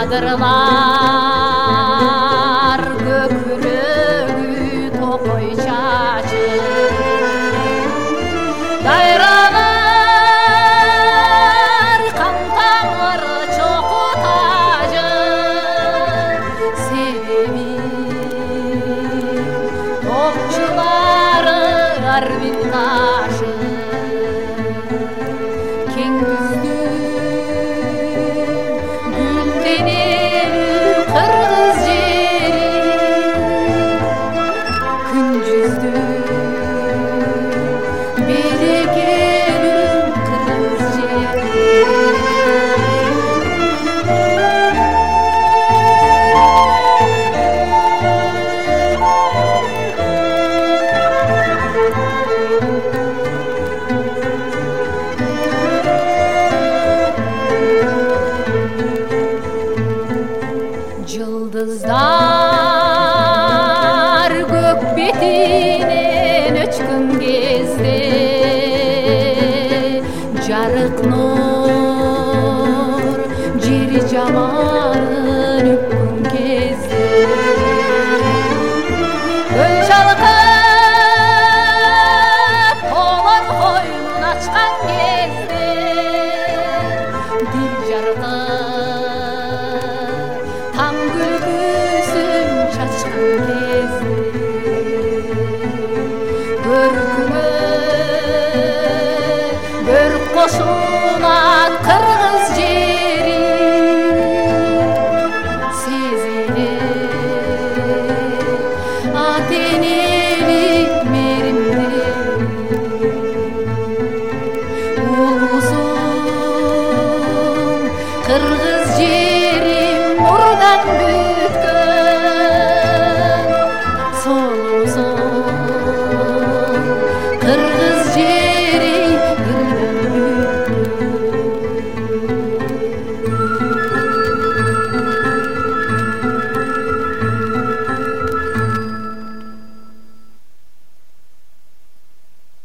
адырлар көкүрөгү токой чачы дайралар кантаңыр чоку тажы себеби топчулары арбин ташы кең күздүн гүлденер кыргыз жери күн жүздүн берекелүү кыргыз жери Жылдыздар көк бетинен өчкөн кезде жарык нур жери жаманын өпкөн кезде көл шалкып колон койнун ачкан кезде дил жаркып там күлгүсүн чачкан кезде көркүмө көрк кошулат кыргыз жери сезилет ата энелик меримдер улуусум кыргыз жерим нурдан бүткөн солуусун кыргыз жери